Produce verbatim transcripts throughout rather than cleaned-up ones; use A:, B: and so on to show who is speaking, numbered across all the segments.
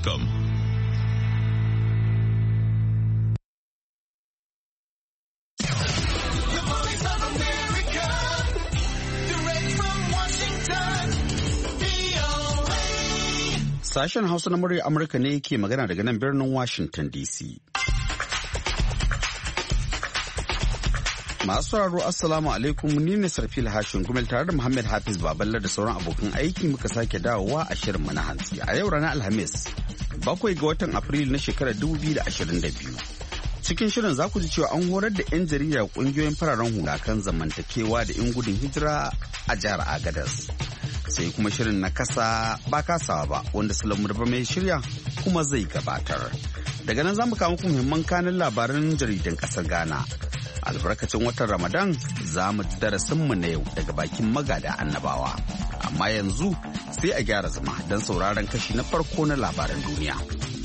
A: com.
B: Sashen Hausa na murya Amurka ne ke magana daga nan birnin Washington D C. Masu sauraro Assalamu alaikum, ni ne Sarfil Hashin Gumel tare da Muhammad Hafiz Baballa da sauran abokan aiki muka sake dawowa a shirinmu na hantsi. A yau ranar Alhamis, bakwai ga watan Afrilu na shekarar dubu biyu da ashirin da biyu. Cikin shirin za ku ji cewa an horar da 'yan jarida kungiyoyin fararen hula kan zamantakewa da 'yan gudun hijira a jihar Agadez. Sai kuma shirin na kasa ba kasawa ba wanda Sulaimu da mai shirya kuma zai gabatar. Daga nan za mu kawo muku muhimman kanin labaran jaridan ƙasar Ghana. Albarkacin watan Ramadan za mu ji darasinmu na yau daga bakin magada annabawa. Amma yanzu sai a gyara zama don sauraron kashi na farko na labaran duniya.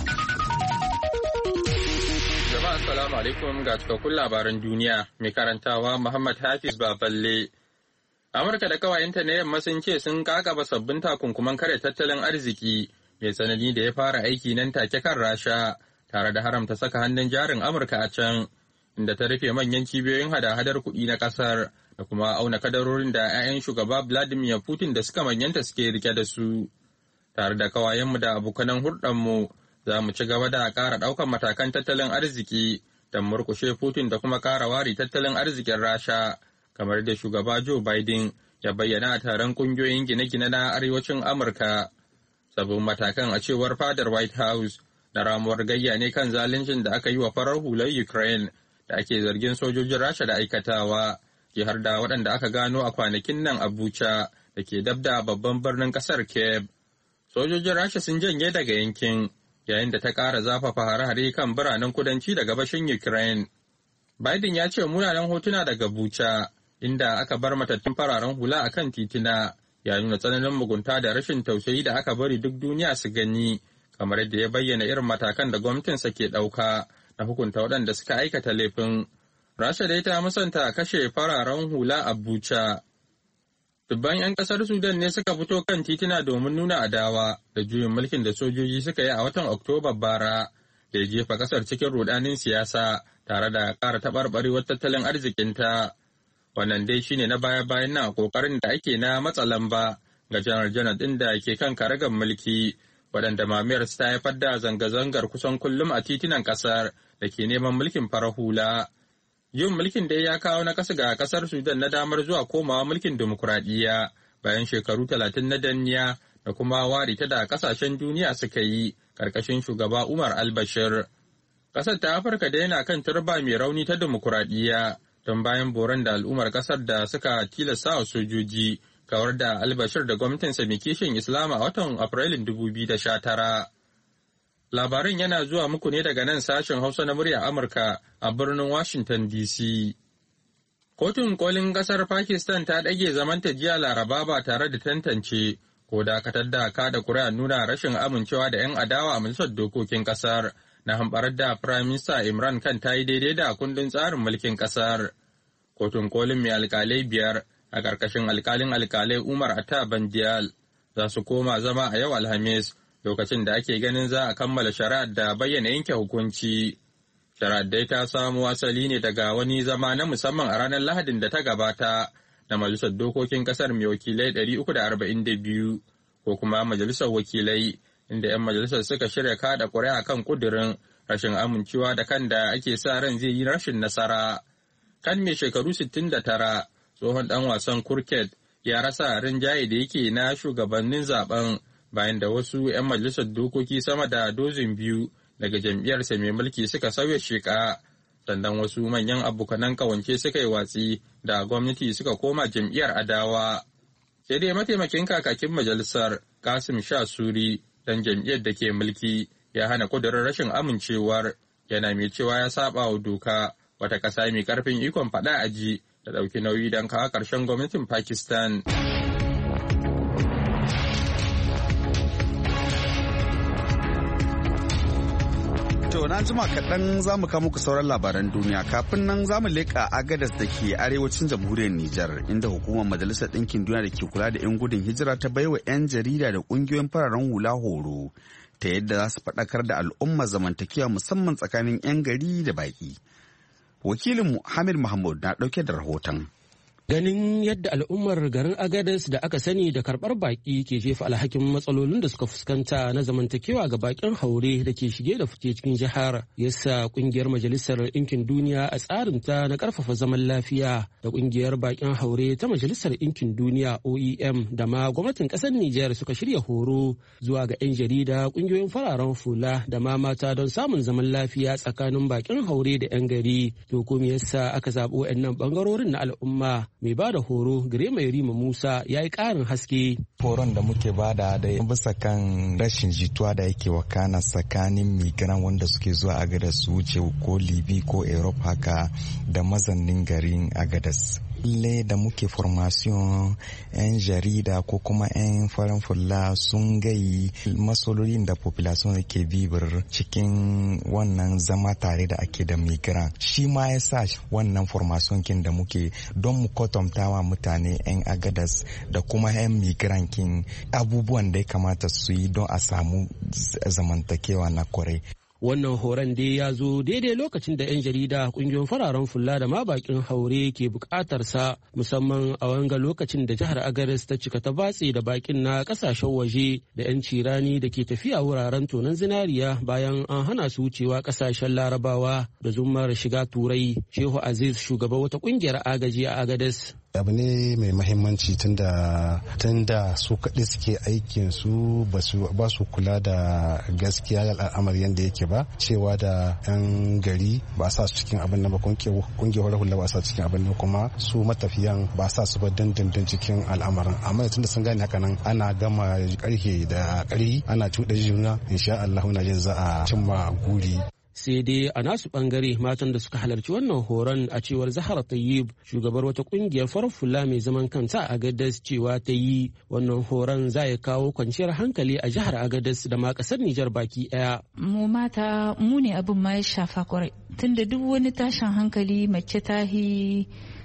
C: Jama'a assalamu alaikum ga cikakkun labaran duniya mai karantawa Muhammad Hafiz Baballe. Amurka da kawayenta na yamma sun ce sun kakaba sabbin takunkuman kare tattalin arziki mai tsanani da ya fara aiki nan take kan Rasha tare da haramta saka hannun jarin Amurka a can, inda ta rufe manyan cibiyoyin hada-hadar kuɗi na ƙasar da kuma auna kadarorin da 'ya'yan shugaba Vladimir Putin da suka manyanta suke rike da su. Tare da kawayenmu da abokanan hulɗarmu za mu ci gaba da ƙara ɗaukar matakan tattalin arziki don murƙushe Putin da kuma ƙara wari tattalin arzikin Rasha. Kamar da shugaba Joe Biden ya bayyana a taron kungiyoyin gine-gine na arewacin Amurka. Sabbin matakan a cewar fadar White House na ramuwar gayya ne kan zaluncin da aka yi wa farar hular Ukraine da ake zargin sojojin Rasha da aikatawa, ke har da waɗanda aka gano a kwanakin nan a Bucha da ke dab da babban birnin ƙasar Kyiv. Sojojin Rasha sun janye daga yankin yayin da ta ƙara zafafa hare-hare kan biranen kudanci da gabashin Ukraine. Biden ya ce munanan hotuna daga Bucha inda aka bar matattun fararen hula a kan titina ya nuna tsananin mugunta da rashin tausayi da aka bari duk duniya su gani, kamar yadda ya bayyana irin matakan da gwamnatinsa ke ɗauka na hukunta waɗanda suka aikata laifin. Rasha dai ta musanta kashe fararen hula a Bucha. Dubban 'yan ƙasar Sudan ne suka fito kan titina domin nuna adawa da juyin mulkin da sojoji suka yi a watan Oktoba bara, da ya jefa ƙasar cikin rudanin siyasa tare da ƙara taɓarɓarewar tattalin arzikinta. Wannan dai shine na baya-bayan nan a kokarin da ake na matsa lamba ga janar-janar ɗin da ke kan karagar mulki, waɗanda mamayar ta haifar da zanga-zangar kusan kullum a titunan ƙasar da ke neman mulkin farar hula. Yin mulkin dai ya kawo na ƙasa ga ƙasar Sudan na damar zuwa komawa mulkin dimokuraɗiyya bayan shekaru talatin na danniya da kuma wari ta da ƙasashen duniya suka yi ƙarƙashin shugaba Umar al-Bashir. Ƙasar ta Afirka da yana kan turba mai rauni ta dimokuraɗiyya don bayan boron da al'ummar kasar da suka tilasta wa sojoji kawar da albashir da gwamnatinsa mai kishin Islam a watan Afrilun dubu biyu da sha tara. Labarin yana zuwa muku ne daga nan sashen Hausa na murya Amurka a birnin Washington D C. Kotun kolin kasar Pakistan ta ɗage zamanta jiya Laraba ba tare da tantance ko dakatar da kada kuri'a nuna rashin amincewa da 'yan adawa a majalisar dokokin kasar na hamɓarar da Firayim Minista Imran Khan ta yi daidai da kundin tsarin mulkin ƙasar. Kotun kolin mai alƙalai biyar a ƙarƙashin alƙalin alƙalai Umar Atta Bandiyal za su koma zama a yau Alhamis, lokacin da ake ganin za a kammala shari'ar da bayyana yanke hukunci. Shari'ar dai ta samo asali ne daga wani zama na musamman a ranar Lahadin da ta gabata na Majalisar Dokokin ƙasar mai wakilai ɗari uku da arba'in da biyu ko kuma Majalisar Wakilai, inda 'yan majalisar suka shirya kada ƙuri'a kan ƙudurin rashin amincewa da kan da ake sa ran zai yi rashin nasara. Kan mai shekaru sittin da tara, tsohon ɗan wasan kurket, ya rasa rinjaye da yake na shugabannin zaben bayan da wasu 'yan majalisar dokoki sama da dozin biyu daga jam'iyyarsa mai mulki suka sauya sheƙa, sannan wasu manyan abokanan ƙawance suka yi watsi da gwamnati suka koma jam'iyyar adawa. Sai dai mataimakin kakakin majalisar Kasim Shah Suri dan jam'iyyar da ke mulki ya hana kudurin rashin amincewar, yana mai cewa ya saba wa doka, wata ƙasa mai ƙarfin ikon faɗa aji da ɗauki nauyi don kawo ƙarshen gwamnatin Pakistan.
B: To na jima kaɗan za mu kawo muku sauran labaran duniya, kafin nan za mu leƙa Agadez da ke arewacin jamhuriyar Nijar, inda hukumar Majalisar Ɗinkin Duniya da ke kula da 'yan gudun hijira ta baiwa 'yan jarida da ƙungiyoyin fararen hula horo ta yadda za su faɗakar da al'umma zamantakewa musamman tsakanin 'yan gari da baƙi. Wakilinmu Hamid Mahmud na ɗauke da rahoton.
A: Ganin yadda al'ummar garin Agadez da aka sani da karɓar baƙi ke jefa alhakin matsalolin da suka fuskanta na zamantakewa ga baƙin haure da ke shige da fice cikin jihar, yasa ƙungiyar Majalisar Ɗinkin Duniya a tsarinta na ƙarfafa zaman lafiya da ƙungiyar baƙin haure ta Majalisar Ɗinkin Duniya O E M da ma gwamnatin ƙasar Nijar suka shirya horo zuwa ga 'yan jarida, ƙungiyoyin fararen hula da ma mata don samun zaman lafiya tsakanin baƙin haure da 'yan gari. To ko me yasa aka zaɓi waɗannan ɓangarorin na al'umma? Mai ba da horo gare mai Rima Musa ya yi ƙarin haske.
D: Horon da muke bada da bisa kan rashin jituwa da yake wakana tsakanin migran wanda suke zuwa Agadas su wuce ko Libi ko Europe haka da mazannin garin Agadas. Le da muke formation 'yan jarida ko kuma 'yan farin fulla sun gai matsalolin da population ke bibir cikin wannan zama tare da ake da migran. Shi ma ya sa wannan formation kin da muke don mu kwatantawa mutane 'yan Agadas da kuma 'yan migran kin abubuwan da ya kamata su yi don a samu zamantakewa na kwarai.
A: Wannan horon dai ya zo daidai lokacin da 'yan jarida, kungiyoyin fararen fulla da ma bakin haure ke bukatar sa, musamman a wanga lokacin da jihar Agadez ta cika ta batse da bakin na kasashen waje da 'yan cirani da ke tafiya wuraren tonon zinariya bayan an hana su wucewa kasashen Larabawa da zumar shiga Turai. Shehu Aziz, shugaban wata kungiyar agaji a Agadez.
E: Abu ne mai mahimmanci tunda tunda su kaɗai suke aikin su ba su kula da gaskiya al'amari yadda yake ba, cewa da 'yan gari ba sa su cikin abin nan ba, kungiyar hula ba sa cikin abin nan, kuma su matafiyan ba sa su ba dindindin cikin al'amarin. Amma tunda sun gane haka nan ana gama karhe da ƙarhi ana cuɗa juna, insha Allah na jin za a cimma guri.
A: Sai dai a nasu bangare matan da suka halarci wannan horon, a cewar Zahra Tayyib, shugabar wata kungiyar farar fulla mai zaman kanta a Agadez, cewa ta yi wannan horon za ya kawo kwanciyar hankali a jihar Agadez da ma kasar Nijar baki daya.
F: Mu mata mu ne abin ma ya shafa kwarai, tunda duk wani tashin hankali mace ta yi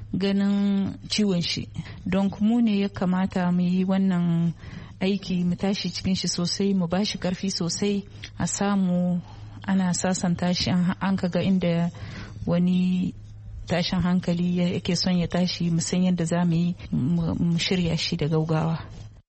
F: ganin ciwon shi, don mu ne ya kamata mu yi wannan aiki, mu tashi cikin shi sosai, mu bashi karfi sosai, a samu ana sasanta shi an kaga inda wani tashin hankali yake son ya tashi, musan yadda za mu yi mu shirya shi da gaugawa.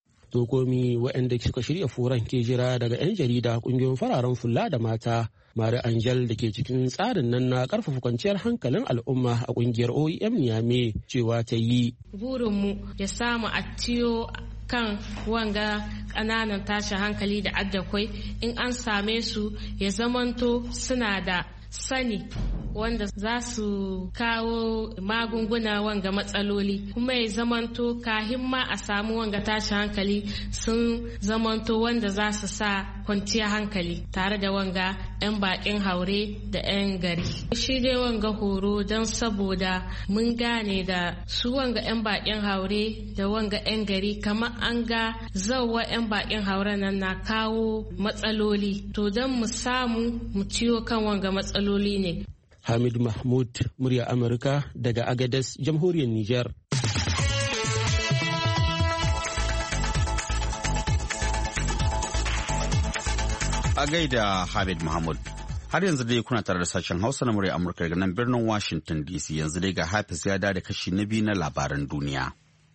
A: Tokomi waɗanda suka shirya furan ke jira daga 'yan jarida, ƙungiyoyin fararen fulla da mata. Mari Angel da ke cikin tsarin nan na karfafa kwanciyar hankalin al'umma a ƙungiyar O E M Niamey cewa ta yi.
G: Burinmu ya samu a ciyo kan wanga ƙananan tashin hankali da addakwai, in an same su ya zamanto suna da sani wanda za su kawo magunguna wanga matsaloli, kuma ya zamanto kahin ma a samu wanga tashin hankali sun zamanto wanda za su sa kwanciyar hankali tare da wanga 'yan bakin haure da 'yan gari. Shi dai wanga horo don saboda mun gane da su wanga 'yan bakin haure da wanga 'yan gari kamar an ga zauwa 'yan bakin haure nan na kawo matsaloli, to don mu samu mu ciwo kan wanga matsaloli ne.
A: Hamid Mahmud, murya Amurka daga Agadez, jamhuriyar Nijar.
B: A gaida Hamid Mahmud. Har yanzu dai kuna tare da sashen Hausa na murya Amurka daga nan birnin Washington D C. Yanzu dai ga Hafiz ya da kashi na biyu na labaran duniya.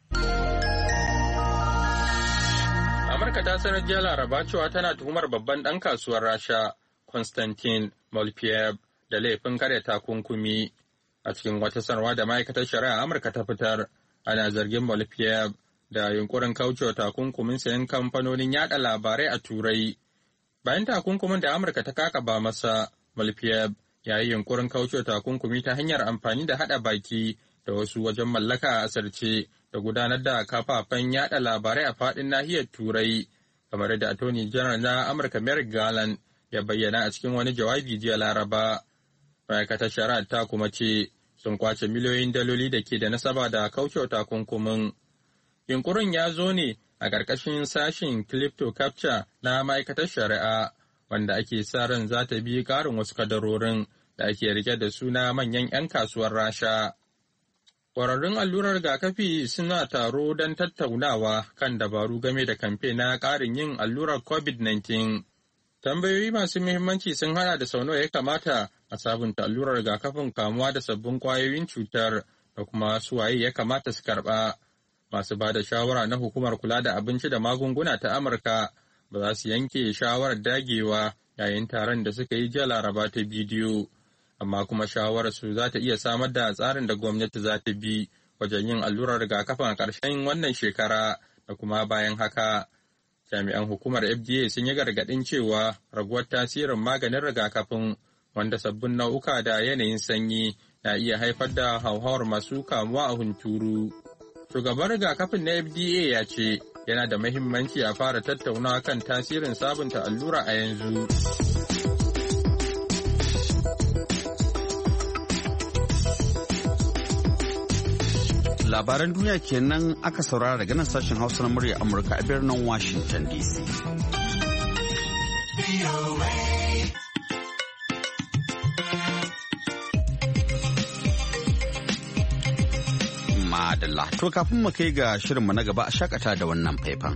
C: Amurka ta sanar jiya Laraba cewa tana tuhumar babban ɗan kasuwar Rasha, Konstantin Molpiev, da laifin karya takunkumi. A cikin wata sanarwa da ma'aikatar shari'a Amurka ta fitar, ana zargin Molpiev da yunkurin kaucewa takunkumin sayan kamfanonin yada labarai a Turai. Bayan takunkumin da Amurka ta kakaba masa, Molpiev ya yi yunkurin kaucewa takunkumi ta hanyar amfani da hada baki da wasu wajen mallaka a asirce da gudanar da kafafen yada labarai a faɗin nahiyar Turai, kamar da Attorney General na Amurka Merrick Garland ya bayyana a cikin wani jawabi jiya Laraba. Ma'aikatar shari'a ta kuma ce sun kwace miliyoyin daloli da ke da nasaba da kaucewa takunkumin. Yunkurin ya zo ne a ƙarƙashin sashen Clipto Capture na ma'aikatar shari'a, wanda ake sa ran za ta bi ƙarin wasu kadarorin da ake rike da suna manyan 'yan kasuwar Rasha. Ƙwararrun allurar rigakafi suna taro don tattaunawa kan dabaru game da kamfe na ƙarin yin allurar covid nineteen. Tambayoyi masu muhimmanci sun hada da sau nawa ya kamata a sabunta allurar rigakafin kamuwa da sabbin kwayoyin cutar da kuma su waye ya kamata su karba. Masu ba da shawara na hukumar kula da abinci da magunguna ta Amurka ba za su yanke shawarar dagewa yayin taron da suka yi jiya Laraba ta bidiyo, amma kuma shawarar su za ta iya samar da tsarin da gwamnati za ta bi wajen yin allurar rigakafin a ƙarshen wannan shekara da kuma bayan haka. Jami'an hukumar F D A sun yi gargaɗin cewa raguwar tasirin maganin rigakafin wanda sabbin nau'uka da yanayin sanyi na iya haifar da hauhawar masu kamuwa a hunturu. Shugaban rigakafin na F D A ya ce yana da mahimmanci a fara tattaunawa kan tasirin sabunta allura a yanzu.
B: Labaran duniya kenan aka saurara daga nan sashen Hausa na murya Amurka a birnin Washington D C. Madalla, to kafin mu kai ga shirinmu na gaba a shakata da wannan faifan.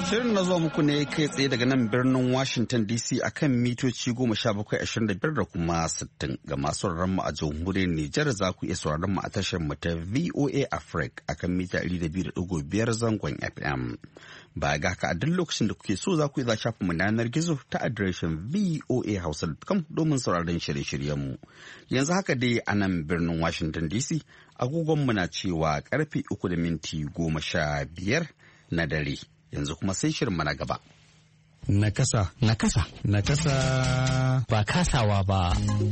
B: Shirin na zuwa muku ne kai tsaye daga nan birnin Washington D C akan mitoci goma sha bakwai ashirin da biyar da kuma sittin. Ga masu sauraron mu a jamhuriyar Nijar za ku iya sauraron mu a tashar mu ta V O A Africa akan mita ɗari da biyu da ɗigo biyar zangon F M. Ba ga haka a duk lokacin da kuke so za ku iya shafin mu na yanar gizo ta adireshin v o a hausa dot com domin sauraron shirye-shiryen mu. Yanzu haka dai a nan birnin Washington D C agogon mu na cewa karfe uku da minti goma sha biyar na dare. Yanzu kuma sai shirin mana gaba.
H: Nakasa. Nakasa. Nakasa. Ba kasawa ba.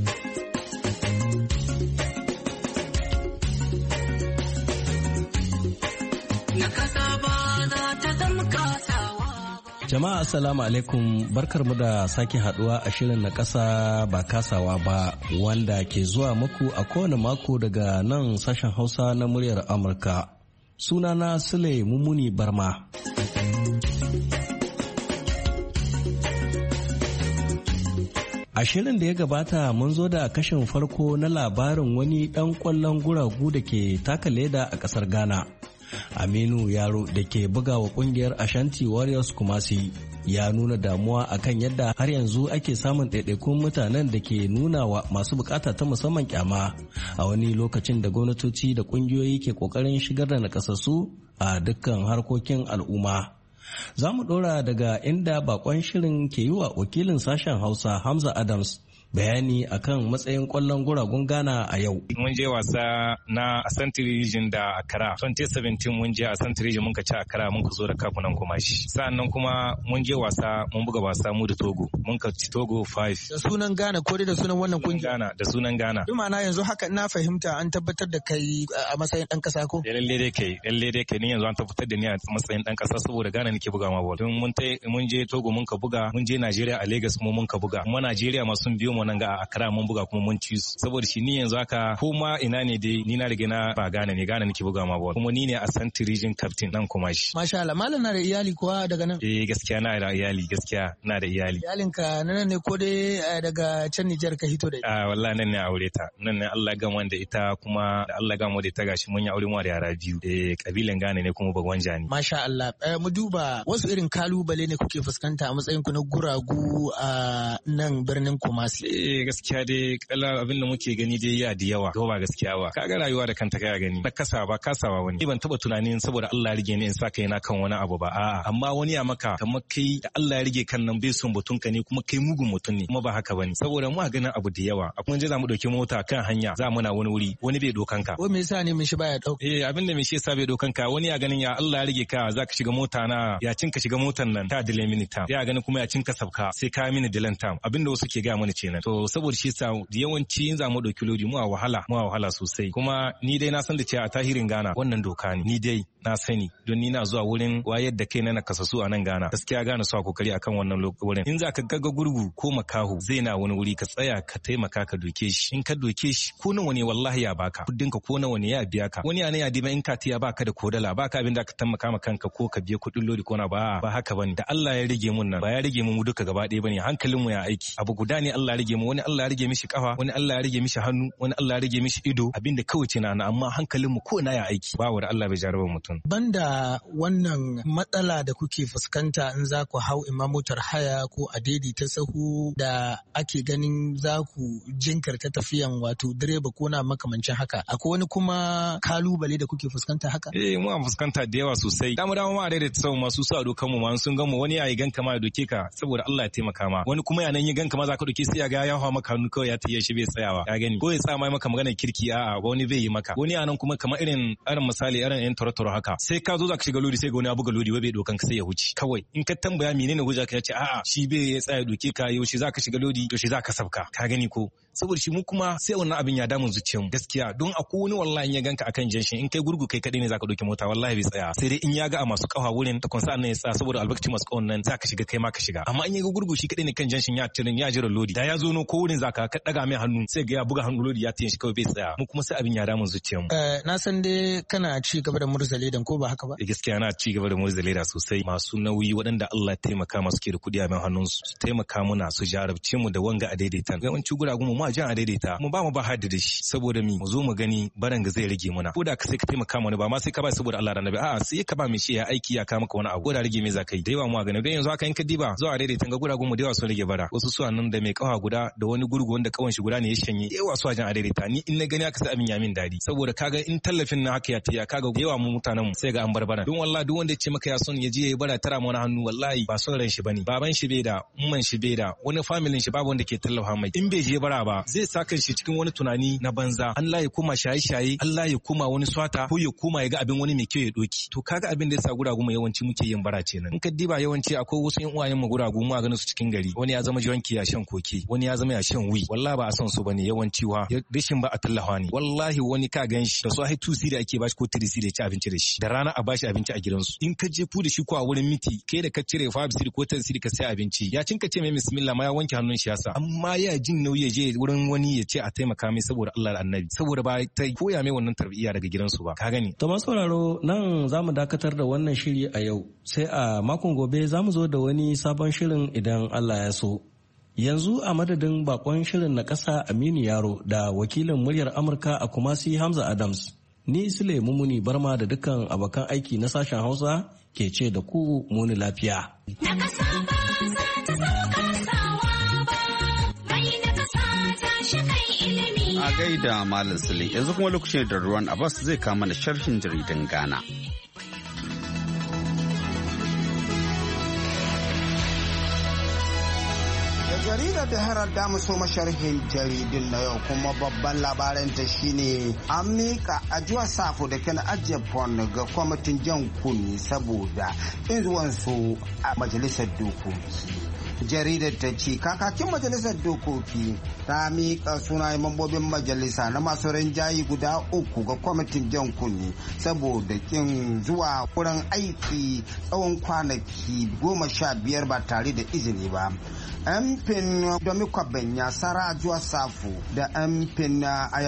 H: Nakasa ba za ta zama kasawa ba. Jama'a assalamu alaikum, barkarmu da sake haduwa a shirin Nakasa ba kasawa ba wanda ke zuwa muku a kowane mako daga nan sashen Hausa na muryar Amurka. Sunana Sule Mumuni Barma. A shirin da ya gabata mun zo da kashin farko na labarin wani ɗan ƙwallon guragu da ke taka leda a ƙasar Ghana. Aminu Yaro da ke buga wa ƙungiyar Ashanti Warriors Kumasi ya nuna damuwa akan yadda har yanzu ake samun ɗaiɗaikun mutanen da ke nuna wa masu bukata ta musamman kyama a wani lokacin da gwamnatoci da ƙungiyoyi ke ƙoƙarin shigar da nakasassu a dukkan harkokin al'umma. Za mu ɗora daga inda bakon shirin ke yi wa wakilin sashen Hausa Hamza Adams bayani akan matsayin kwallon guragun Ghana a yau.
I: Mun je wasa na Asante Region da Accra. twenty seventeen mun je Asante Region mun ka ci Accra mun ka zo da kafunan Kumashi. Sa'annan kuma mun je wasa mun buga wasa mu da Togo. Mun ka ci Togo five.
J: Da sunan Ghana ko dai da sunan wannan kungiya?
I: Ghana da sunan Ghana.
J: Bi ma'ana yanzu haka na fahimta an tabbatar da kai a matsayin dan kasa ko?
I: Lalle dai kai, lalle dai kai ni yanzu an tabbatar da ni a matsayin dan kasa saboda Ghana nake buga ma ball. Mun tai mun je Togo mun ka buga, mun je Nigeria a Lagos kuma mun ka buga. Kuma Nigeria ma sun biyo mu nan ga Accra mun buga kuma mun ci su saboda shi ni yanzu haka ko ma ina ne dai ni na riga na ba Ghana ne Ghana nake buga ma ball kuma ni ne Asante Region captain dan kuma shi.
J: Masha Allah, malam na da iyali kuwa daga nan?
I: Eh gaskiya na da iyali, gaskiya na da iyali.
J: Iyalinka nan ne ko dai daga can Nijar ka hito da ita?
I: Ah wallahi nan ne aure ta. Nan ne Allah ga wanda ita kuma da Allah ga mu da ita gashi mun yi aure mu da yara biyu. Eh kabilan Ghana ne kuma bagwanja ne.
J: Masha Allah. Mu duba wasu irin kalubale ne kuke fuskanta a matsayin ku na guragu a nan birnin Kumasi?
I: Eh gaskiya dai kala abin da muke gani dai ya da yawa ba gaskiya ba. Kaga rayuwa da kanta kai gani. Na kasa ba kasawa wani. Ban taba tunanin saboda Allah ya rige ni in sa kai na kan wani abu ba. A'a amma wani ya maka kamar kai da Allah ya rige kan nan bai son batun ka ne kuma kai mugun mutum ne kuma ba haka bane. Saboda mu a ganin abu da yawa. Mun je za mu dauki mota kan hanya za mu na wani wuri wani bai dokan ka.
J: Ko me yasa ne mun shi baya dauka?
I: Eh abin da me shi yasa bai dokan ka wani ya ganin ya Allah ya rige ka za ka shiga mota na ya cinka shiga motan nan ta delay minute time. Ya ganin kuma ya cinka sabka sai ka mini delay time. Abin da wasu ke ga mana kenan. To saboda shi yasa yawanci in za mu dauki lodi mu a wahala mu a wahala sosai. Kuma ni dai na san da cewa a tahirin Ghana wannan doka ne. Ni dai na sani don ni na zuwa wurin wayar da kai na kasasu a nan Ghana. Gaskiya Ghana su kokari akan wannan wurin. In za ka gaga gurgu ko makaho zai na wani wuri ka tsaya ka taimaka ka doke shi. In ka doke shi ko nawa ne wallahi ya baka. Kudin ka ko nawa ne ya biya ka. Wani ana ya diba in ka tiya baka da kodala baka abin da ka taimaka ma kanka ko ka biya kudin lodi ko na ba ba haka bane. Da Allah ya rige mun nan ba ya rige mun duka gaba ɗaya bane hankalin mu ya aiki. Abu guda ne Allah ya rige mu wani Allah ya rige mishi kafa wani Allah ya rige mishi hannu wani Allah ya rige mishi ido abinda kawai ce na amma hankalin mu ko na ya aiki ba wa da Allah bai jarraba mutum.
J: Banda wannan matsala da kuke fuskanta in za ku hau imma motar haya ko a daidaita sahu da ake ganin za ku jinkirta tafiyan wato direba ko na makamancin haka akwai wani kuma kalubale da kuke fuskanta haka?
I: Eh mu an fuskanta da yawa sosai. Damu damu ma a daidaita sahu masu sa dokan mu ma sun gan mu wani yayi ganka ma ya doke ka saboda Allah ya taimaka ma wani kuma yanan yi ganka ma za ka doke sai ya ga ya hawa maka hannu kawai ya tiye shi bai tsayawa ya gani ko ya sa mai maka magana kirki a'a wani bai yi maka wani anan kuma kamar irin irin misali irin yan toro haka sai ka zo za ka shiga lodi sai ga wani ya buga lodi bai dokan ka sai ya huce kawai in ka tambaya menene hujja ka ce a'a shi bai ya tsaya doke ka yaushe za ka shiga lodi yaushe za ka sabka ka gani ko saboda shi mu kuma sai wannan abin ya damun zuciyar mu gaskiya don akwai wani wallahi ya ganka akan janshin in kai gurgu kai kadai ne zaka doke mota wallahi bai tsaya sai dai in ya ga a masu kafa wurin ta konsa nan ya tsaya saboda albarkacin masu kawon nan zaka shiga kai ma ka shiga amma in ya ga gurgu shi kadai ne kan janshin ya tirin ya jira lodi da ya zo zo no ko wurin zaka ka daga mai hannu sai ga ya buga hannu lodi ya tayin shi kawai bai tsaya mu kuma sai abin ya damun zuciyar mu
J: na san dai kana ci gaba da murzale dan ko ba haka ba
I: gaskiya na ci gaba da murzale da sosai masu nauyi waɗanda Allah ya taimaka masu ke da kudi a mai hannun su taimaka muna su jarabce mu da wanga a daidaita yawanci guragun mu ma jan a daidaita mu ba mu ba hadda da shi saboda mi mu zo mu gani baran ga zai rage muna ko da ka sai ka taimaka mana ba ma sai ka ba saboda Allah da Annabi a'a sai ka ba mai shi ya aiki ya ka maka wani abu ko da rage mai zakai da yawa mu gani dan yanzu haka in ka diba zuwa daidaita ga guragun mu da yawa sun rage bara wasu su nan da mai kawa guda da wani gurgu wanda kawan shi guda ne ya shanye yawa su jan a daidaita ni in na gani aka sai abin ya min dadi saboda kaga in tallafin na haka ya tiya kaga yawa mu mutanen mu sai ga an barbara don wallahi duk wanda ya ce maka ya son ya je ya bara tara mu wani hannu wallahi ba son ran shi bane baban shi bai da umman shi bai da wani familin shi babu wanda ke tallafa mai in bai je bara ba zai saka shi cikin wani tunani na banza Allah ya kuma shaye-shaye Allah ya kuma wani swata ko ya kuma ya ga abin wani mai kyau ya doki to kaga abin da yasa guragu mu yawanci muke yin bara ce nan in ka diba yawanci akwai wasu yan uwayen mu guragu mu a ganin su cikin gari wani ya zama jiwanki ya shan koki wani ya zama ya shan wi wallahi ba a son su bane yawanci wa rashin ba a tallafa ne wallahi wani ka ganshi da su hai tusi da ake bashi ko tirisi da ya ci abinci da shi da rana a bashi abinci a gidansu in ka je fu da shi ko a wurin miti kai da ka cire fa bisiri ko tansiri ka sai abinci ya cinka ce mai bismillah ma ya wanke hannun shi yasa amma ya jin nauyi ya je wurin wani ya ce a taimaka mai saboda Allah da Annabi saboda ba ta koya mai wannan tarbiyya daga gidansu ba ka gani
H: to masu sauraro nan zamu dakatar da wannan shiri a yau sai a makon gobe zamu zo da wani sabon shirin idan Allah ya so yanzu a madadin bakon shirin na ƙasa Aminu Yaro da wakilin muryar Amurka a Kumasi Hamza Adams ni Sule Mumuni Barma da dukkan abokan aiki na sashen Hausa ke ce da ku muni lafiya.
B: A gaida Malam Sule yanzu kuma lokacin da Ruwan Abbas zai kama da sharhin jaridan Ghana.
K: jaridar da Herald da mu so masharhin jaridun na yau kuma babban labarin ta shine an mika ajuwa safo da kan ajiye fon ga kwamitin jan kunni saboda in zuwan su a majalisar dokoki. Jaridar ta ce kakakin majalisar dokoki ta miƙa sunayen mambobin majalisa na masu rinjayi guda uku ga kwamitin jan kunni saboda kin zuwa wurin aiki tsawon kwanaki goma sha biyar ba tare da izini ba. Mpin Domikwaben ya Sara Ajuwa Safo da Mpin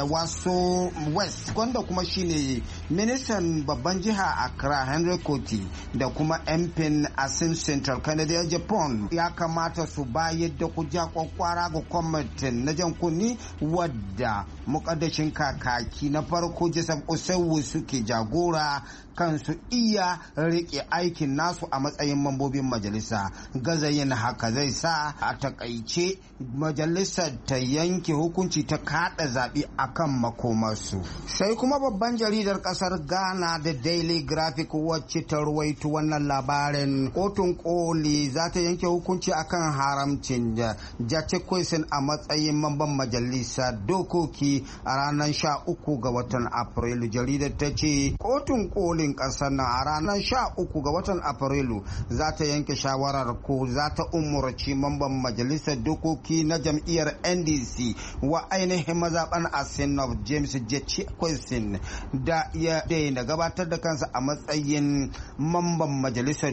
K: Ayawaso West wanda kuma shine ministan babban jiha Accra Henry Koti da kuma Mpin Asin Central Canada Japan ya kamata su bayar da kuja kwakwara ga kwamitin na jan kunni wadda mukaddashin kakaki na farko Joseph Osewu suke jagora kansu iya rike aikin nasu a matsayin mambobin majalisa. Gaza yin haka zai sa a takaice majalisar ta yanke hukunci ta kada zaɓe akan makomarsu. Sai kuma babban jaridar ƙasar Ghana da Daily Graphic wacce ta ruwaito wannan labarin kotun koli za ta yanke hukunci akan haramcin da Jace Kwesen a matsayin mamban majalisa dokoki a ranar sha uku ga watan Afrilu. Jaridar ta ce kotun kolin ƙasar na a ranar sha uku ga watan Afrilu za ta yanke shawarar ko za ta umurci mamban majalisar dokoki na jam'iyyar N D C wa ainihin mazaɓan Asinov James Jace Kwesen da ya daina gabatar da kansa a matsayin mamban majalisar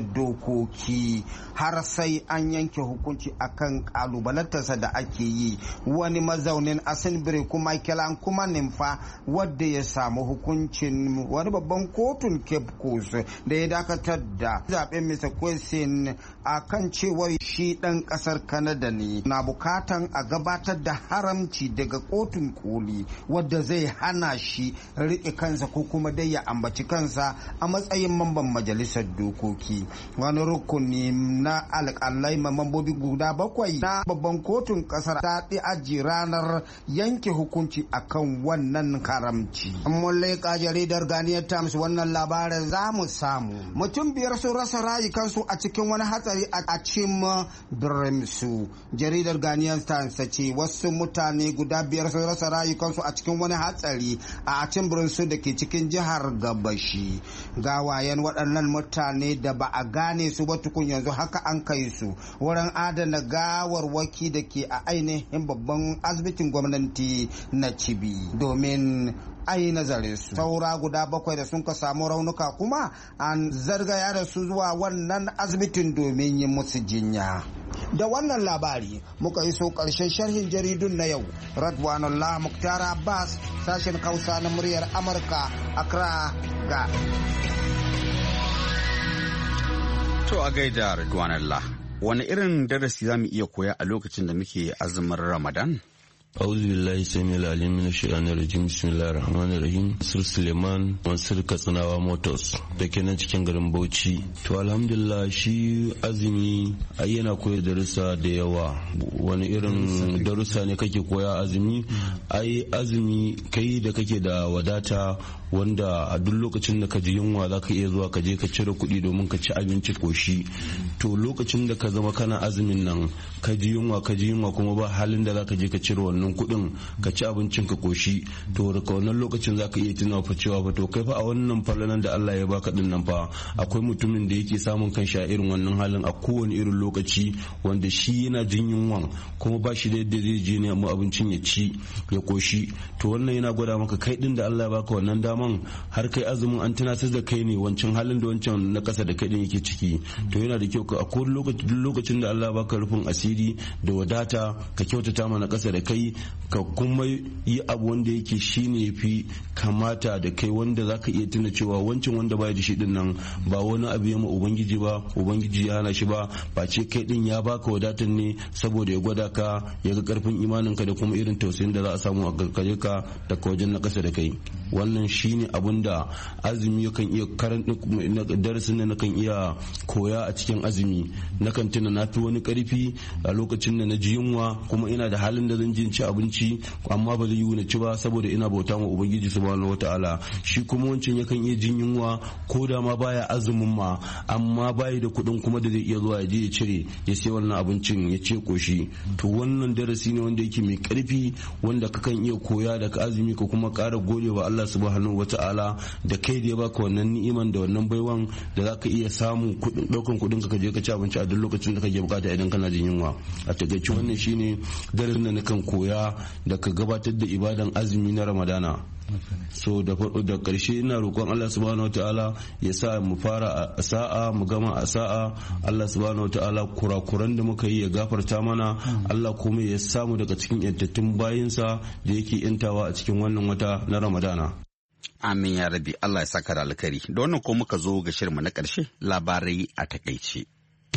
K: dokoki har sai an yanke hukunci akan kalubalantarsa da ake yi. Wani mazaunin Asinbiri kuma Michael kuma Nimfa wadda ya samu hukuncin wani babban kotun Cape Coast da ya dakatar da zaben mister Kwesen a kan cewar shi ɗan ƙasar Canada ne na bukatan a gabatar da haramci daga kotun koli wadda zai hana shi riƙe kansa ko kuma dai ya ambaci kansa a matsayin mamban majalisar dokoki. Wani rukuni na alƙalai mambobi guda bakwai na babban kotun ƙasar ta ɗi aji ranar yanke hukunci akan wannan haramci. Mun leƙa jaridar Ghanaian Times wannan labarin za mu samu mutum biyar sun rasa rayukansu a cikin wani hatsari a Chima Bremsu. Jaridar Ghanaian Times ta ce wasu mutane guda biyar sun rasa rayukansu a cikin wani hatsari a Chima Bremsu da ke cikin jihar Gabashi. Gawayen waɗannan mutane da ba a gane su ba tukun yanzu haka an kai su wurin adana gawarwaki da ke a ainihin babban babban asibitin gwamnati na Cibi domin a yi nazarin su. Saura guda bakwai da sun ka samu raunuka kuma an zargaya da su zuwa wannan asibitin domin yin musu jinya. Da wannan labari muka yi so ƙarshen sharhin jaridun na yau. Radwanullah Muktar Abbas, sashen Hausa na muryar Amurka, Accra, ga.
B: To a gaida Radwanullah, wani irin darasi za mu iya koya a lokacin da muke azumin Ramadan?
L: Auzu billahi samil alim min shaitanir rajim bismillahir rahmanir rahim. Sir Suleiman Mansur Katsinawa Motors da ke nan cikin garin Bauchi. To alhamdulillah shi azumi ai yana koyar da darussa da yawa. Wani irin darussa ne kake koya azumi? Ai azumi kai da kake da wadata wanda a duk lokacin da ka ji yunwa za ka iya zuwa ka je ka cire kuɗi domin ka ci abinci koshi. To lokacin da ka zama kana azumin nan ka ji yunwa ka ji yunwa kuma ba halin da za ka je ka cire wannan kuɗin ka ci abincin ka koshi, to daga wannan lokacin za ka iya tunawa fa cewa fa to kai fa a wannan falalan da Allah ya baka din nan fa akwai mutumin da yake samun kanshi a irin wannan halin a kowane irin lokaci wanda shi yana jin yunwan kuma ba shi da yadda zai je ne amma abincin ya ci ya koshi. To wannan yana gwada maka kai din da Allah ya baka wannan daman har kai azumin an tunatar da kai ne wancan halin da wancan na kasa da kai din yake ciki. To yana da kyau ka a kowane lokacin da Allah ya baka rufin asiri da wadata ka kyautata mana kasa da kai, ka kuma yi abu wanda yake shine fi kamata da kai, wanda zaka iya tuna cewa wancan wanda bai da shi din nan ba wani abu ya ma ubangiji ba, ubangiji ya hana shi ba, ba ce kai din ya baka wadatan ne saboda ya gwada ka ya ga karfin imanin ka da kuma irin tausayin da za a samu a gargaje ka daga wajen na kasa da kai. Wannan shine abun da azumi yakan iya karanta, darasin da nakan iya koya a cikin azumi. Nakan tuna na fi wani karfi a lokacin da na ji yunwa kuma ina da halin da zan ji ci abinci amma ba zai yi na ci ba saboda ina bauta ma ubangiji subhanahu wataala. Shi kuma wancan yakan iya jin yunwa ko da ma baya azumin ma amma bayi da kuɗin kuma da zai iya zuwa ya je ya cire ya sai wannan abincin ya ce koshi. To wannan darasi ne wanda yake mai karfi wanda kakan iya koya daga azumi ka kuma ƙara gode wa Allah subhanahu wataala da kai da ya baka wannan ni'iman da wannan baiwan da zaka iya samun kuɗin ɗaukan kuɗin ka je ka ci abinci a duk lokacin da kake bukata idan kana jin yunwa. A takaice wannan shine darasin da nakan koya da ka gabatar da ibadan azumi na Ramadana. So da da karshe ina roƙon Allah subhanahu wataala ya sa mu fara a sa'a mu gama a sa'a. Allah subhanahu wataala kurakuran da muka yi ya gafarta mana, Allah kuma ya samu daga cikin yantattun bayinsa da yake yantawa a cikin wannan wata na Ramadana.
B: Amin ya rabi, Allah ya saka da alkari. Da wannan ko muka zo ga shirinmu na ƙarshe, labarai a takaice.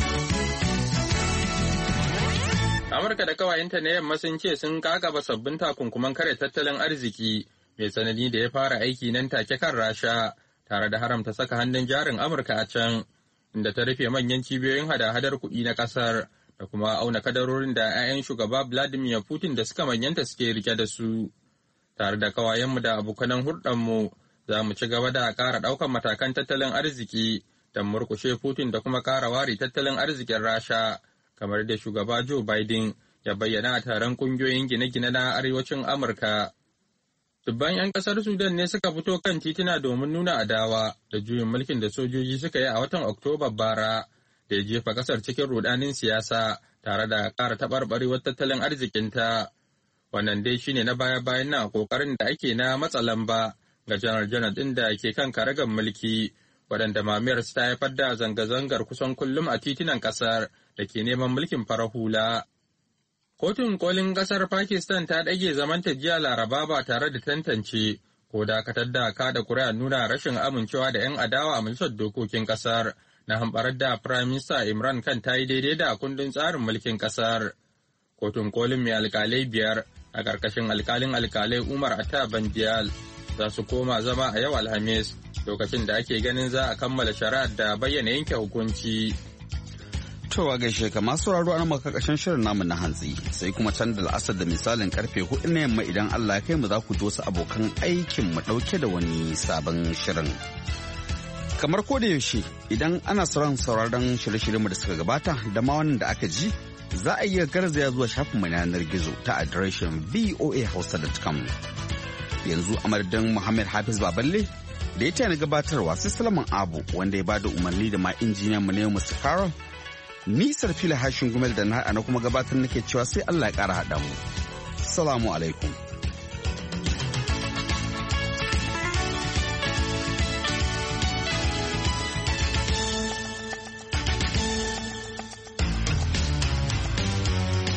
C: Amurka da kawayenta na yamma sun ce sun kakaba sabbin takunkuman kare tattalin arziki mai tsanani da ya fara aiki nan take kan Rasha, tare da haramta saka hannun jarin Amurka a can, inda ta rufe manyan cibiyoyin hada-hadar kuɗi na ƙasar da kuma auna kadarorin da 'ya'yan shugaba Vladimir Putin da suka manyanta suke rike da su. Tare da kawayenmu da abokanan hurɗanmu za mu ci gaba da ƙara ɗaukar matakan tattalin arziki don murƙushe Putin da kuma ƙara ware tattalin arzikin Rasha, kamar da shugaba Joe Biden ya bayyana a taron ƙungiyoyin gine-gine na arewacin Amurka. Dubban 'yan ƙasar Sudan ne suka fito kan tituna domin nuna adawa da juyin mulkin da sojoji suka yi a watan Oktoba bara da ya jefa ƙasar cikin rudanin siyasa tare da ƙara taɓarɓarewar tattalin arzikinta. Wannan dai shine na baya-bayan nan a ƙoƙarin da ake na matsa lamba ga janar-janar ɗin da ke kan karagar mulki, waɗanda mamayar su ta haifar da zanga-zangar kusan kullum a titunan ƙasar da ke neman mulkin farar hula. Kotun kolin ƙasar Pakistan ta ɗage zamanta jiya Laraba ba tare da tantance ko dakatar da kada kuri'a nuna rashin amincewa da 'yan adawa a majalisar dokokin ƙasar na hamɓarar da Firayim Minista Imran Khan ta yi daidai da kundin tsarin mulkin ƙasar. Kotun kolin mai alƙalai biyar a ƙarƙashin alƙalin alƙalai Umar Atta Bandiyal za su koma zama a yau Alhamis, lokacin da ake ganin za a kammala shari'ar da bayyana yanke hukunci.
B: To a gaishe ka masu sauraro an maka kashin shirin namu na hantsi, sai kuma can da la'asar da misalin karfe hudu na yamma idan Allah ya kai mu za ku ji wasu abokan aikin mu dauke da wani sabon shirin. Kamar ko da yaushe idan ana sauran sauraron shirye-shiryen mu da suka gabata da ma wannan da aka ji, za a iya garzaya zuwa shafin mu na yanar gizo ta adireshin voa hausa dot com. Yanzu a madadin Muhammad Hafiz Baballe da ya tana gabatarwa sai Salman Abu wanda ya bada umarni da ma injiniyan mu ne Musa Carol. Ni Sarfila Hashin Gumel da na kuma gabatar nake cewa sai Allah ya ƙara haɗa mu. salamu alaikum.